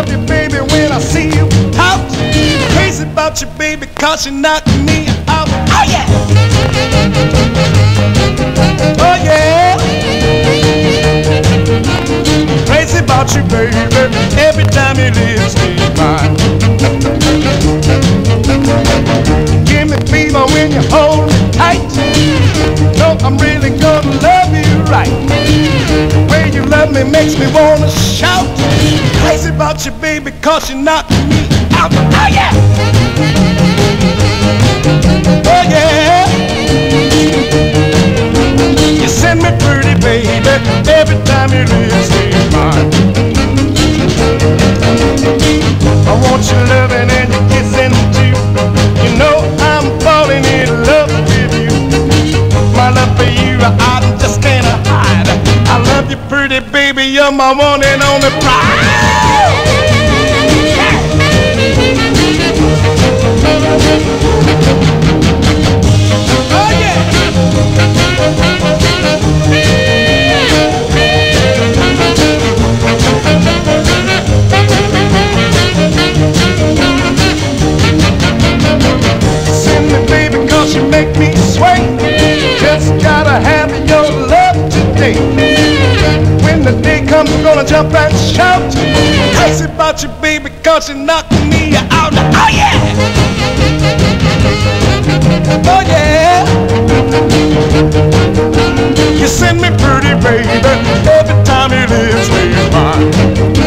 love you, baby, when I see you out. Crazy about you, baby, 'cause you knock me out. Oh yeah! Oh yeah! Crazy about you, baby, every time you leave me by. Give me fever when you hold me tight. No, I'm really gonna love you right. The way you love me makes me wanna shout. Crazy about you, baby, 'cause you knock me out. Oh yeah! Oh yeah! You send me pretty, baby, every time you leave me mine. I want your loving and your kissing too. You know I'm falling in love with you. My love for you, I just can't hide. I love you, pretty baby, you're my one and only pride. Oh yeah! Send me, baby, 'cause you make me sway. Just gotta have your love today. When the day comes, I'm gonna jump and shout. Crazy about you, baby, 'cause you knock me out. Oh yeah! Oh yeah! You send me pretty, baby, every time you leave me by.